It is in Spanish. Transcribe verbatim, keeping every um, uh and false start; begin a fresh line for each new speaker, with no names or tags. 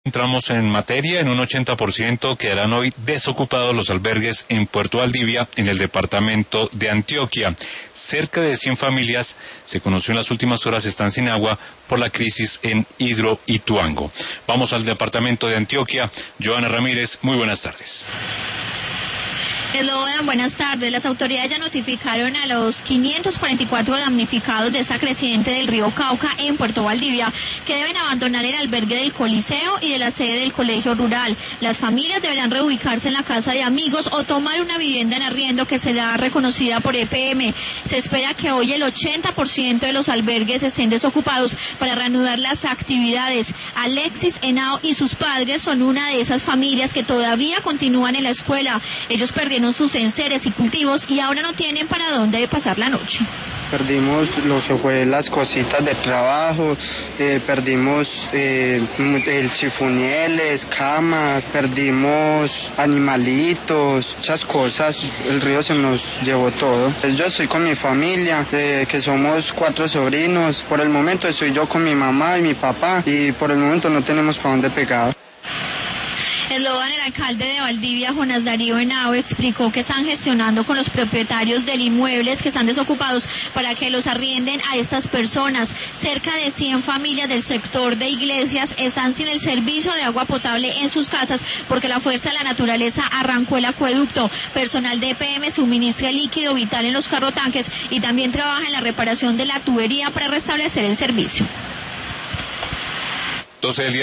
Entramos en materia. En un ochenta por ciento quedarán hoy desocupados los albergues en Puerto Valdivia, en el departamento de Antioquia. Cerca de cien familias, se conoció en las últimas horas, están sin agua por la crisis en Hidroituango. Vamos al departamento de Antioquia. Joana Ramírez, muy buenas tardes.
Eslobodan, buenas tardes. Las autoridades ya notificaron a los quinientos cuarenta y cuatro damnificados de esa creciente del río Cauca en Puerto Valdivia que deben abandonar el albergue del Coliseo y de la sede del colegio rural. Las familias deberán reubicarse en la casa de amigos o tomar una vivienda en arriendo que será reconocida por E P M. Se espera que hoy el ochenta por ciento de los albergues estén desocupados para reanudar las actividades. Alexis Henao y sus padres son una de esas familias que todavía continúan en la escuela. Ellos perdieron sus enseres y cultivos y ahora no tienen para dónde pasar la noche.
Perdimos lo que fue las cositas de trabajo, eh, perdimos eh, el chifunieles, camas, perdimos animalitos, muchas cosas. El río se nos llevó todo. Pues yo estoy con mi familia, eh, que somos cuatro sobrinos. Por el momento estoy yo con mi mamá y mi papá y por el momento no tenemos para dónde pegar.
Eslobodan, el alcalde de Valdivia, Jonas Darío Henao, explicó que están gestionando con los propietarios de inmuebles que están desocupados para que los arrienden a estas personas. Cerca de cien familias del sector de Iglesias están sin el servicio de agua potable en sus casas porque la fuerza de la naturaleza arrancó el acueducto. Personal de E P M suministra líquido vital en los carrotanques y también trabaja en la reparación de la tubería para restablecer el servicio.
doce del día.